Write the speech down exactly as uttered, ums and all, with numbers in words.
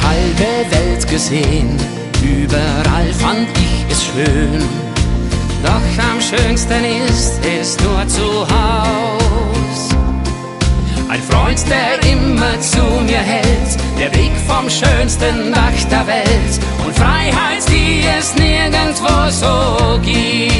halbe Welt gesehen, überall fand ich es schön. Doch am schönsten ist es nur zu Haus. Ein Freund, der immer zu mir hält, der Weg vom schönsten Dach der Welt und Freiheit, die es nirgendwo so gibt.